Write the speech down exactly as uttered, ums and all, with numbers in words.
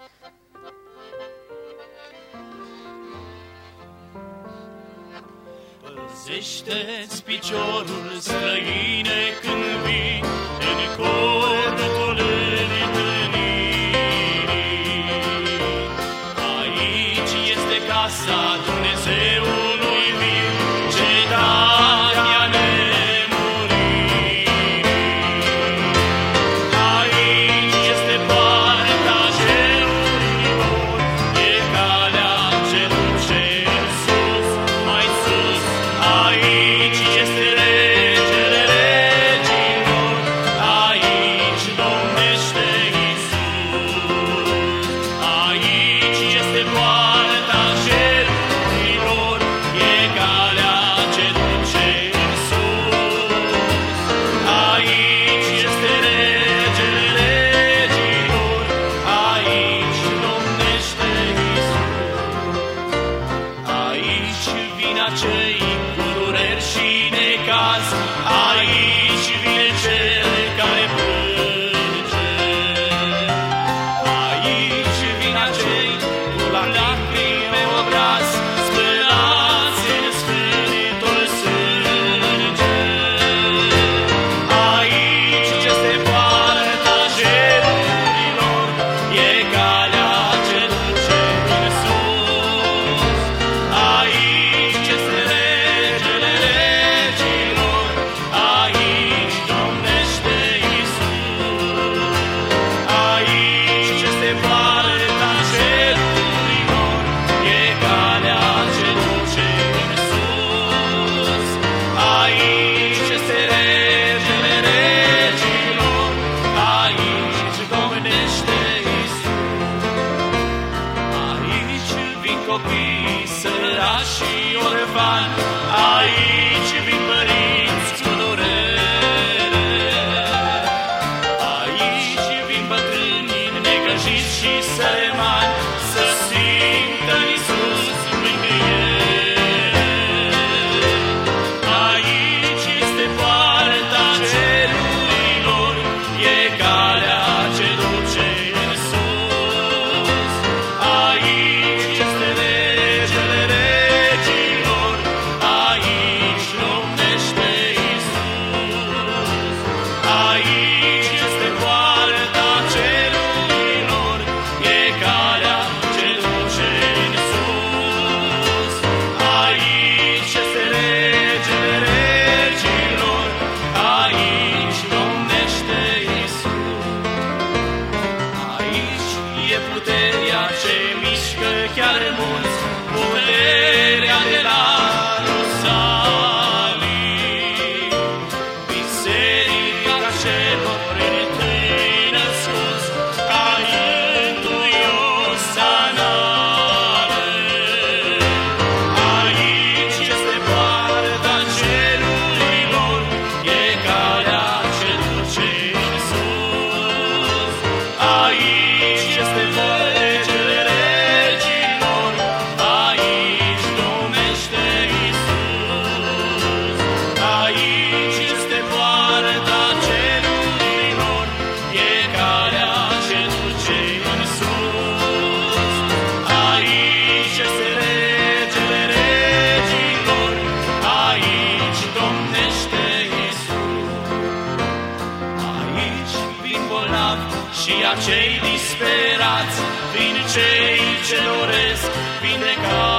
Păzește-ți piciorul, străine, când vii în cortul întâlnirii. Aici este casa Dumnezeului viu, cetatea nemuririi. Aici este poarta cerurilor, e calea ce duce în sus, mai sus. Aici este regele regilor, aici domnește Iisus. Aici este poarta cerurilor, e calea ce duce în sus. Aici este regele regilor, aici domnește Iisus. Aici vin acei cu dureri și necaz, aici vine cel care plânge. Aici vin acei cu lacrimi pe obraz, spălați în sfântul sânge. Aici este poarta cerurilor, e calea ce duce în sus. Aici este regele regilor, aici domnește Iisus. Aici este poarta cerurilor, e calea ce duce în sus. Aici este regele regilor, aici domnește Iisus. Aici vin copiii sărași și orfani, aici vin părinți cu durere. Aici vin bătrâni necăjiți și sărmani, să simtă în Iisus mângâiere. Aici este poarta cerurilor, e calea ce duce în sus. Aici este regele regilor, aici domnește Iisus. Aici este poarta cerurilor, e calea ce duce în sus. Aici este regele regilor, aici domnește Iisus. Aici e puterea ce mișcă chiar mulți, puterea de la Ierusalim. Biserica celor întâi născuți, ca întâi osanare. Aici este poarta cerurilor, e calea ce duce în sus. Aici este regele regilor, aici domnește Iisus. Aici este poarta cerurilor, e calea ce duce în sus. Aici este regele regilor, aici domnește Iisus. Aici vin bolnavi și acei disperați, vin cei ce doresc vindecare.